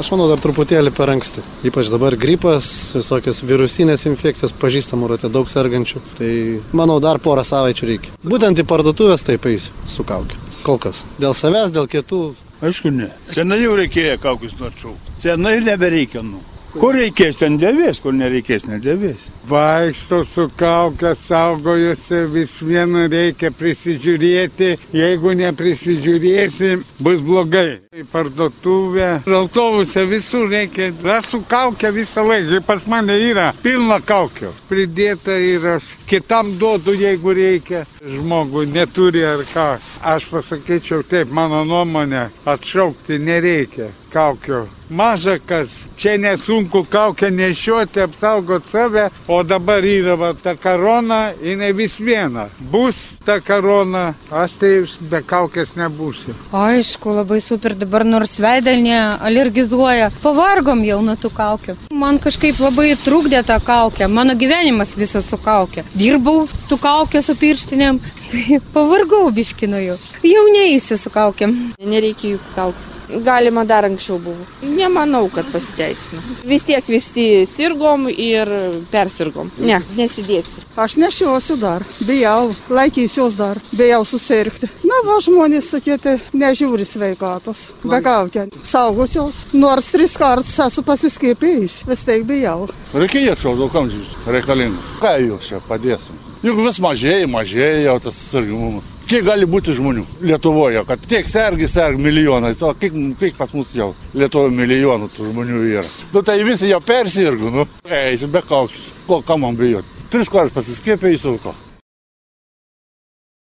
Aš manau, dar truputėlį per anksti. Ypač dabar gripas, visokios virusinės infekcijos, pažįstamų rate daug sergančių. Tai manau, dar porą savaičių reikia. Būtent į parduotuvės taip eisiu su kauke. Kol kas. Dėl savęs, dėl kitų. Aišku, ne. Senai jau reikėjo kaukius nuatšaukti. Senai nebereikia, Kur reikės, ten dėvės, kur nereikės, nedėvės. Vaikšto su kauke, saugojusi, vis viena reikia prisižiūrėti. Jeigu neprisižiūrėsi, bus blogai. Į parduotuvę, autobuse visur reikia. Aš su kauke visą laiką, pas mane yra pilna kaukio. Pridėta ir aš kitam duodu, jeigu reikia. Žmogui neturi ar ką. Aš pasakyčiau taip, mano nuomonė, atšaukti nereikia kaukio. Maža kas, čia nesunku kaukę nešioti, apsaugot save, o dabar yra ta korona, jinai vis viena. Bus ta korona, aš tai be kaukės nebūsiu. Aišku, labai super, dabar nors veidą nealergizuoja. Pavargom jau nuo tų kaukių. Man kažkaip labai trukdė tą kaukę, mano gyvenimas visas su kaukė. Dirbau su kaukė, su pirštinėm, tai pavargau biški nuo jų. Jau neįsi su kaukėm. Nereikia jų kaukių. Galima dar anksčiau buvo. Nemanau, kad pasiteisino. Vis tiek visi sirgom ir persirgom. Ne, nesidėsiu. Aš nešiosiu dar, bijau, laikysiuos dar, bijau susirgti. Na, va, žmonės, sakyti, nežiūri sveikatos, be kaukė. Saugosios, nors 3 kartus esu pasiskiepėjus, vis tiek bijau. Reikia atšaukti, daug amžius reikalingus. Ką jūs čia padėsim? Juk vis mažėja jau tas susirgimumas. Kiek gali būti žmonių Lietuvoje, kad tiek sergi milijonai, o kiek pas mus jau Lietuvoje milijonų tų žmonių yra. Tai visi jau persirgo, eisiu be kaukės, ko man bijoti. 3 kartus pasiskiepėjus, ko.